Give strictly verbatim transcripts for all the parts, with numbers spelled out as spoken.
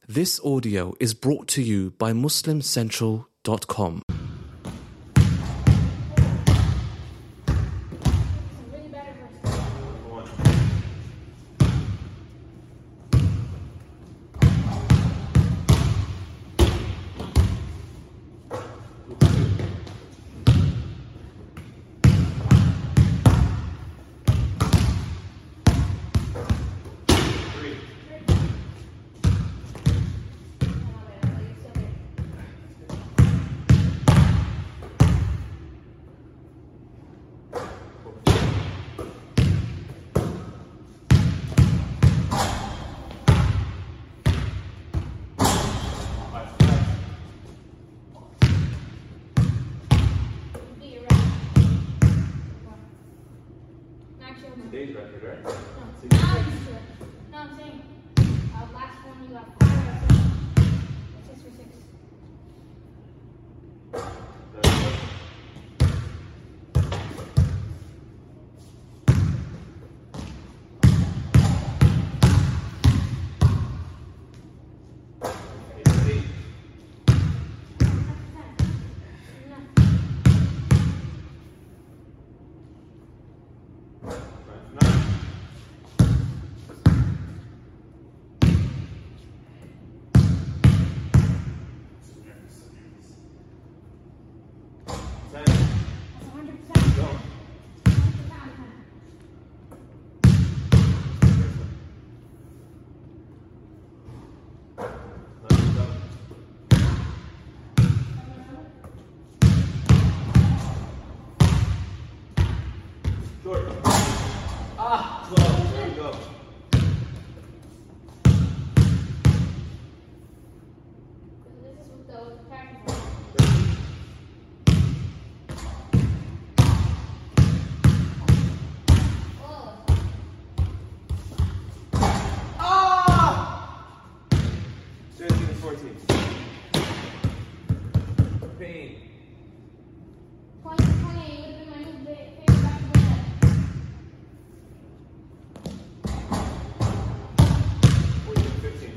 This audio is brought to you by Muslim Central dot com. Today's record, right? No, no, no, I'm saying, uh, last one you got five or six. Six for six. That's a hundred percent. Go. Short. Ah, close. There you go. This is with the practice. thirteen and fourteen. Pain. Point twenty-eight would have been my new favorite basketball set. fourteen and fifteen.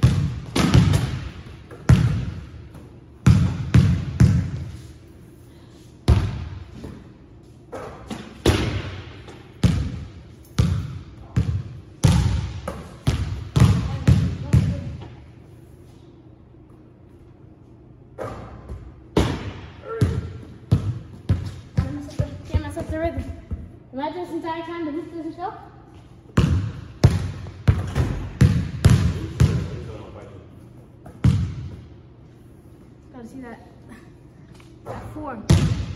Can't mess up the rhythm. Imagine this entire time the hoop doesn't show. Gotta see that, that form.